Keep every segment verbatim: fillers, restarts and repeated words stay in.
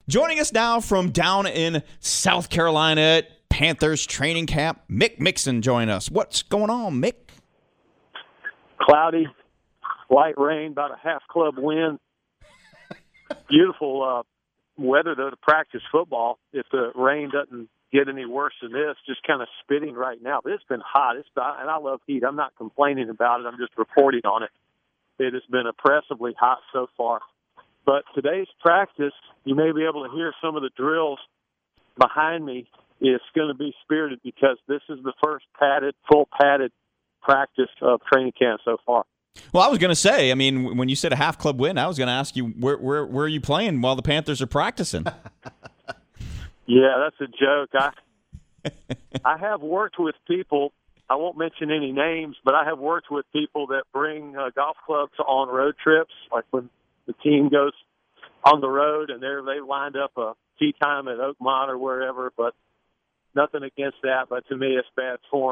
Joining us now from down in South Carolina at Panthers training camp, Mick Mixon join us. What's going on, Mick? Cloudy, light rain, about a half club wind. Beautiful uh, weather, though, to practice football. If the rain doesn't get any worse than this, just kind of spitting right now. But it's been hot, it's been, and I love heat. I'm not complaining about it. I'm just reporting on it. It has been oppressively hot so far. But today's practice, you may be able to hear some of the drills behind me. It's going to be spirited because this is the first padded, full padded practice of training camp so far. Well, I was going to say, I mean, when you said a half club win, I was going to ask you where, where where are you playing while the Panthers are practicing? Yeah, that's a joke. I I have worked with people. I won't mention any names, but I have worked with people that bring uh, golf clubs on road trips, like when the team goes on the road and they're they lined up a tee time at Oakmont or wherever. But nothing against that. But to me, it's bad form.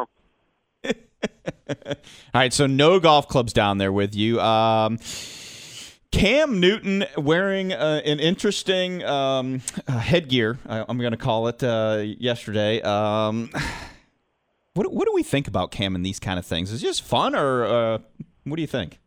All right, so no golf clubs down there with you. Um, Cam Newton wearing uh, an interesting um, uh, headgear, I, I'm going to call it, uh, yesterday. Um, what, what do we think about Cam and these kind of things? Is it just fun, or uh, what do you think?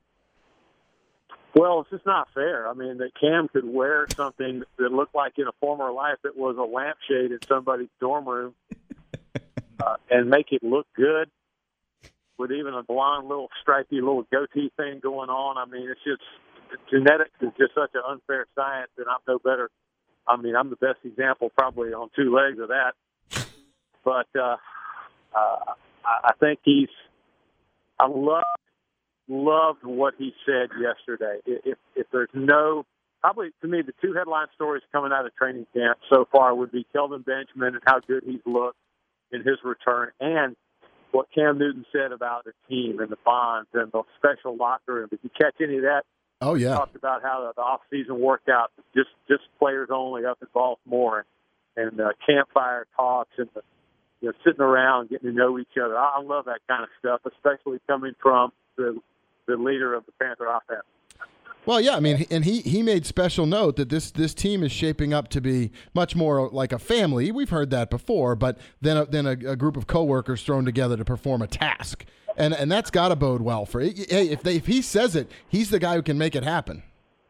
Well, it's just not fair. I mean, that Cam could wear something that looked like in a former life it was a lampshade in somebody's dorm room uh, and make it look good, with even a blonde little stripy little goatee thing going on. I mean, it's just, genetics is just such an unfair science, and I'm no better. I mean, I'm the best example probably on two legs of that. But uh, uh, I think he's, I love, loved what he said yesterday. If, if there's no, probably to me, the two headline stories coming out of training camp so far would be Kelvin Benjamin and how good he's looked in his return, and what Cam Newton said about the team and the bonds and the special locker room. Did you catch any of that? Oh, yeah. He talked about how the, the off-season workout, just just players only up in Baltimore, and, and uh, campfire talks and the, you know, sitting around getting to know each other. I, I love that kind of stuff, especially coming from the the leader of the Panther offense. Well, yeah, I mean, and he, he made special note that this this team is shaping up to be much more like a family. We've heard that before, but then a, then a, a group of coworkers thrown together to perform a task, and and that's got to bode well for. Hey, if they if he says it, he's the guy who can make it happen.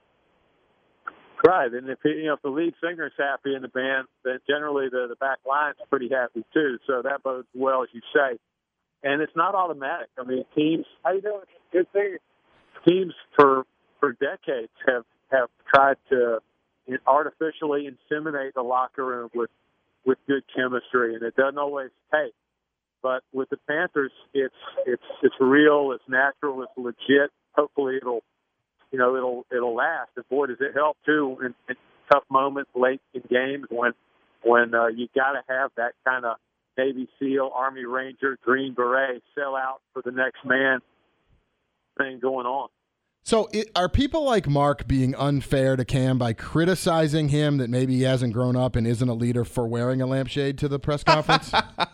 Right, and if he, you know if the lead singer is happy in the band, then generally the the back line's pretty happy too. So that bodes well, as you say, and it's not automatic. I mean, teams. How you doing? Good thing. Teams for. for decades have, have tried to artificially inseminate the locker room with, with good chemistry, and it doesn't always take. But with the Panthers, it's it's it's real, it's natural, it's legit. Hopefully, it'll you know it'll it'll last. And boy, does it help too in, in tough moments late in games when when uh, you got to have that kind of Navy SEAL, Army Ranger, Green Beret sell out for the next man thing going on. So it, are people like Mark being unfair to Cam by criticizing him that maybe he hasn't grown up and isn't a leader for wearing a lampshade to the press conference?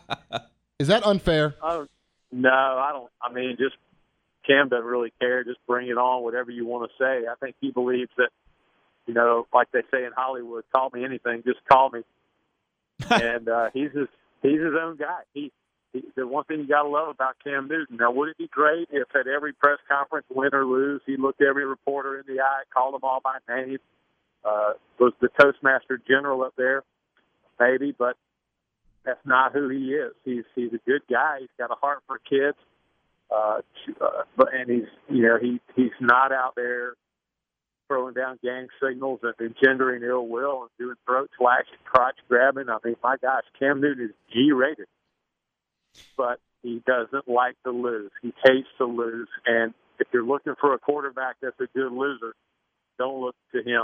Is that unfair? Oh, no, I don't. I mean, just Cam doesn't really care. Just bring it on, whatever you want to say. I think he believes that, you know, like they say in Hollywood, call me anything, just call me. and uh, he's his, he's his own guy. He The one thing you got to love about Cam Newton. Now, would it be great if at every press conference, win or lose, he looked every reporter in the eye, called them all by name, uh, was the Toastmaster General up there? Maybe, but that's not who he is. He's he's a good guy. He's got a heart for kids, uh, uh, but and he's you know he he's not out there throwing down gang signals and engendering ill will and doing throat slashing, crotch grabbing. I mean, my gosh, Cam Newton is G-rated. But he doesn't like to lose. He hates to lose. And if you're looking for a quarterback that's a good loser, don't look to him.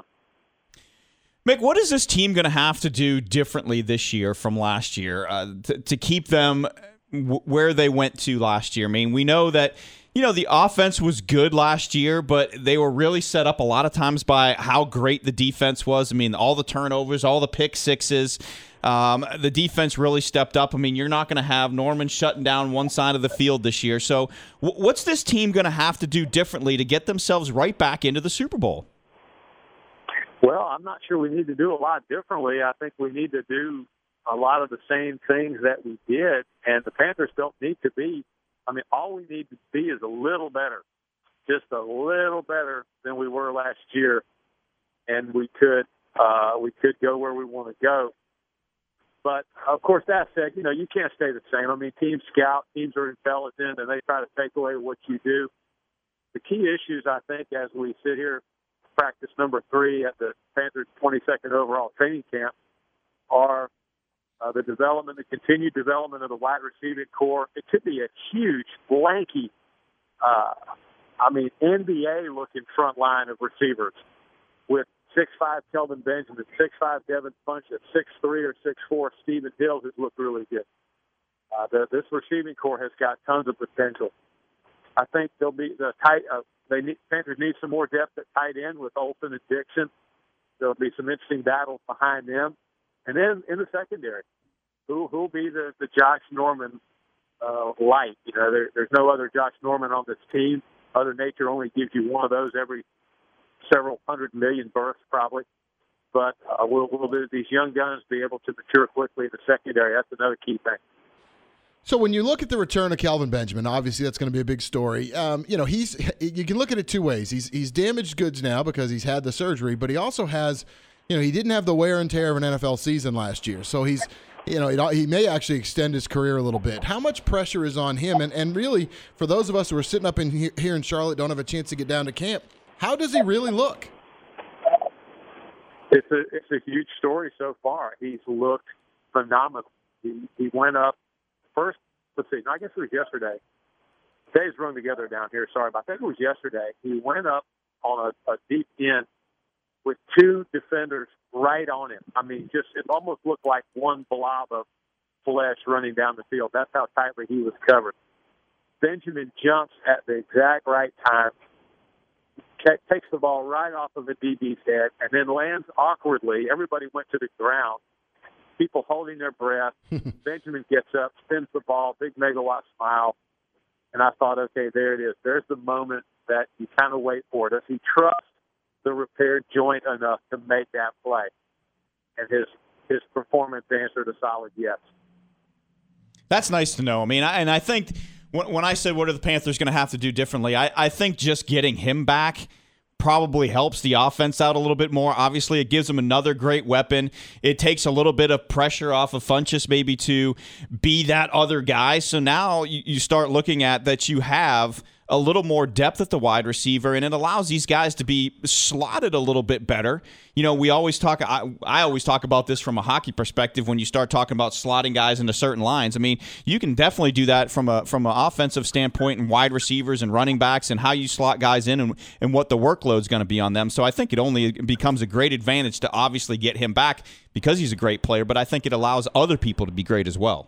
Mick, what is this team going to have to do differently this year from last year uh, to, to keep them w- where they went to last year? I mean, we know that, you know, the offense was good last year, but they were really set up a lot of times by how great the defense was. I mean, all the turnovers, all the pick sixes. Um, the defense really stepped up. I mean, you're not going to have Norman shutting down one side of the field this year. So w- what's this team going to have to do differently to get themselves right back into the Super Bowl? Well, I'm not sure we need to do a lot differently. I think we need to do a lot of the same things that we did, and the Panthers don't need to be. I mean, all we need to be is a little better, just a little better than we were last year, and we could uh, we could go where we want to go. But, of course, that said, you know, you can't stay the same. I mean, teams scout, teams are intelligent, and they try to take away what you do. The key issues, I think, as we sit here, practice number three at the Panthers' twenty-second overall training camp, are uh, the development, the continued development of the wide receiving core. It could be a huge, lanky, uh, I mean, N B A-looking front line of receivers with six five Kelvin Benjamin, six five Devin Funchess, six three or six four Stephen Hill, who's looked really good. Uh, the, this receiving core has got tons of potential. I think there'll be the tight. Uh, they need, Panthers need some more depth at tight end with Olsen and Dixon. There'll be some interesting battles behind them, and then in the secondary, who who'll be the the Josh Norman uh, light? You know, there, there's no other Josh Norman on this team. Other nature only gives you one of those every several hundred million births, probably. But uh, will will these young guns be able to mature quickly in the secondary? That's another key thing. So when you look at the return of Kelvin Benjamin, obviously that's going to be a big story. Um, you know, he's you can look at it two ways. He's he's damaged goods now because he's had the surgery, but he also has, you know, he didn't have the wear and tear of an N F L season last year. So he's, you know, he may actually extend his career a little bit. How much pressure is on him? And and really, for those of us who are sitting up in here, here in Charlotte, don't have a chance to get down to camp, how does he really look? It's a it's a huge story so far. He's looked phenomenal. He he went up. First, let's see, I guess it was yesterday. Days run together down here, sorry, but I think it was yesterday. He went up on a, a deep end with two defenders right on him. I mean, just it almost looked like one blob of flesh running down the field. That's how tightly he was covered. Benjamin jumps at the exact right time, takes the ball right off of the D B's head, and then lands awkwardly. Everybody went to the ground. People holding their breath. Benjamin gets up, spins the ball, big megawatt smile. And I thought, okay, there it is. There's the moment that you kind of wait for. Does he trust the repaired joint enough to make that play? And his his performance answered a solid yes. That's nice to know. I mean, I, and I think when, when I said what are the Panthers going to have to do differently, I, I think just getting him back probably helps the offense out a little bit more. Obviously, it gives them another great weapon. It takes a little bit of pressure off of Funchess maybe to be that other guy. So now you, you start looking at that you have a little more depth at the wide receiver, and it allows these guys to be slotted a little bit better. You know, we always talk, I, I always talk about this from a hockey perspective when you start talking about slotting guys into certain lines. I mean, you can definitely do that from a from an offensive standpoint and wide receivers and running backs and how you slot guys in and, and what the workload's going to be on them. So I think it only becomes a great advantage to obviously get him back because he's a great player, but I think it allows other people to be great as well.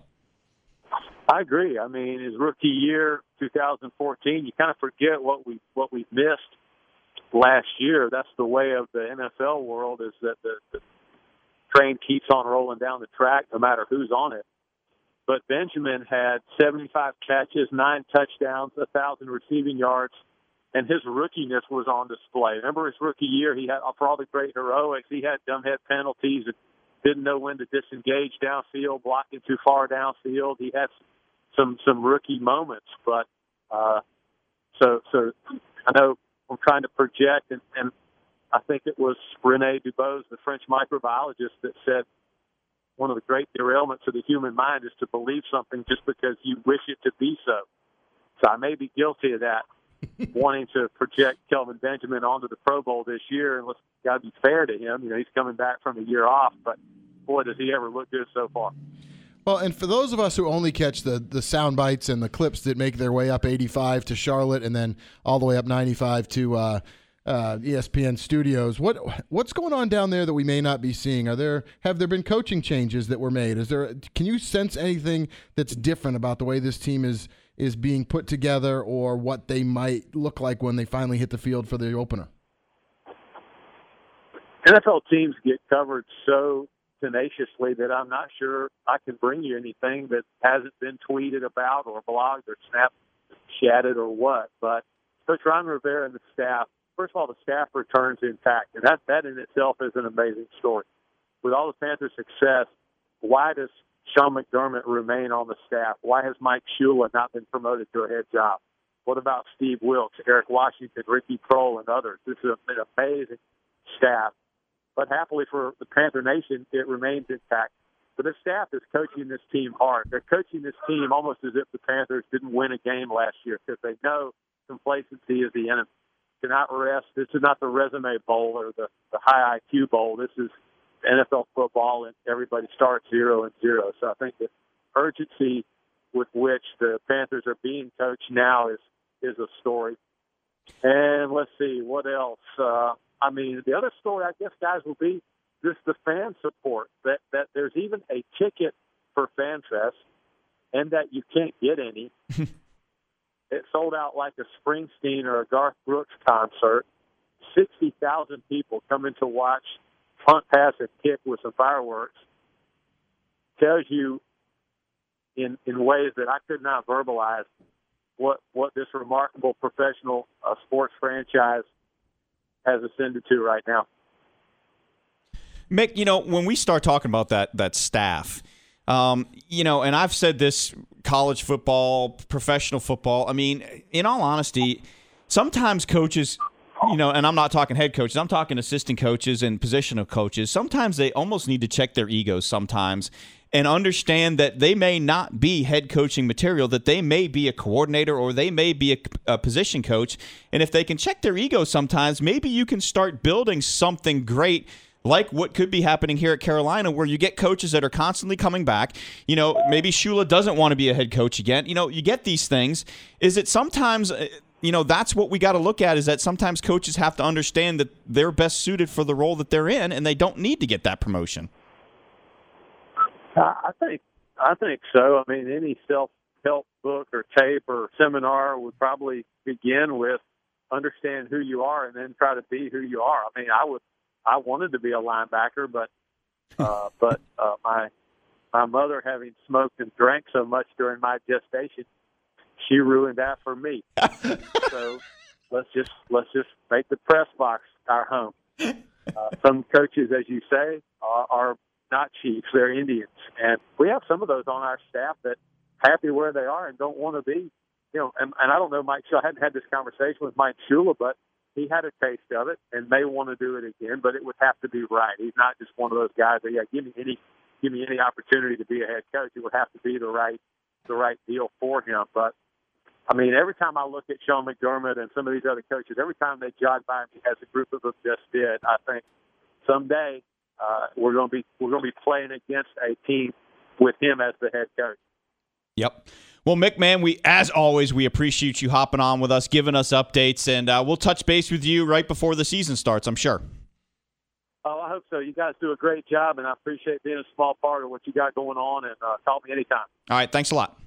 I agree. I mean, his rookie year, two thousand fourteen, you kind of forget what we what we missed last year. That's the way of the N F L world, is that the, the train keeps on rolling down the track no matter who's on it. But Benjamin had seventy-five catches, nine touchdowns, one thousand receiving yards, and his rookiness was on display. Remember his rookie year, he had, for all the great heroics, he had dumbhead penalties and didn't know when to disengage downfield, blocking too far downfield. He had some some rookie moments, but uh, so so I know I'm trying to project, and, and I think it was René Dubose, the French microbiologist, that said one of the great derailments of the human mind is to believe something just because you wish it to be so. So I may be guilty of that, wanting to project Kelvin Benjamin onto the Pro Bowl this year, and let's got to be fair to him. You know, he's coming back from a year off, but boy, does he ever look good so far. Well, and for those of us who only catch the, the sound bites and the clips that make their way up eighty-five to Charlotte and then all the way up ninety-five to uh, uh, E S P N Studios, what what's going on down there that we may not be seeing? Are there have there been coaching changes that were made? Is there can you sense anything that's different about the way this team is is being put together, or what they might look like when they finally hit the field for the opener? N F L teams get covered so tenaciously that I'm not sure I can bring you anything that hasn't been tweeted about or blogged or snapchatted or what. But Coach Ron Rivera and the staff first of all, the staff returns intact, and that that in itself is an amazing story. With all the Panthers' success, why does Sean McDermott remain on the staff? Why has Mike Shula not been promoted to a head job? What about Steve Wilkes, Eric Washington, Ricky Prohl, and others? This is an amazing staff. But happily for the Panther Nation, it remains intact. But the staff is coaching this team hard. They're coaching this team almost as if the Panthers didn't win a game last year because they know complacency is the enemy. Cannot rest. This is not the Resume Bowl or the, the High I Q Bowl. This is N F L football, and everybody starts zero and zero. So I think the urgency with which the Panthers are being coached now is is a story. And let's see, what else? Uh, I mean, the other story, I guess, guys, will be just the fan support, that, that there's even a ticket for FanFest and that you can't get any. It sold out like a Springsteen or a Garth Brooks concert. sixty thousand people coming to watch punt, pass, and kick with some fireworks. Tells you in in ways that I could not verbalize what what this remarkable professional uh, sports franchise has ascended to right now. Mick, you know, when we start talking about that that staff, um, you know, and I've said this, college football, professional football, I mean, in all honesty, sometimes coaches, you know, and I'm not talking head coaches, I'm talking assistant coaches and positional coaches, sometimes they almost need to check their egos sometimes and understand that they may not be head coaching material, that they may be a coordinator or they may be a, a position coach. And if they can check their ego sometimes, maybe you can start building something great like what could be happening here at Carolina, where you get coaches that are constantly coming back. You know, maybe Shula doesn't want to be a head coach again. You know, you get these things. Is it sometimes, you know, that's what we got to look at, is that sometimes coaches have to understand that they're best suited for the role that they're in and they don't need to get that promotion. I think I think so. I mean, any self-help book or tape or seminar would probably begin with understand who you are and then try to be who you are. I mean, I would, I wanted to be a linebacker, but uh, but uh, my my mother, having smoked and drank so much during my gestation, she ruined that for me. So let's just let's just make the press box our home. Uh, some coaches, as you say, are, are not chiefs, they're Indians. And we have some of those on our staff that happy where they are and don't want to be, you know, and, and I don't know, Mike Shula, I hadn't had this conversation with Mike Shula, but he had a taste of it and may want to do it again, but it would have to be right. He's not just one of those guys that, yeah, give me any, give me any opportunity to be a head coach. It would have to be the right, the right deal for him. But I mean, every time I look at Sean McDermott and some of these other coaches, every time they jog by me, as a group of them just did, I think someday uh, we're going to be we're going to be playing against a team with him as the head coach. Yep. Well, Mick, man, we as always we appreciate you hopping on with us, giving us updates, and uh, we'll touch base with you right before the season starts, I'm sure. Oh, I hope so. You guys do a great job, and I appreciate being a small part of what you got going on. And uh, call me anytime. All right. Thanks a lot.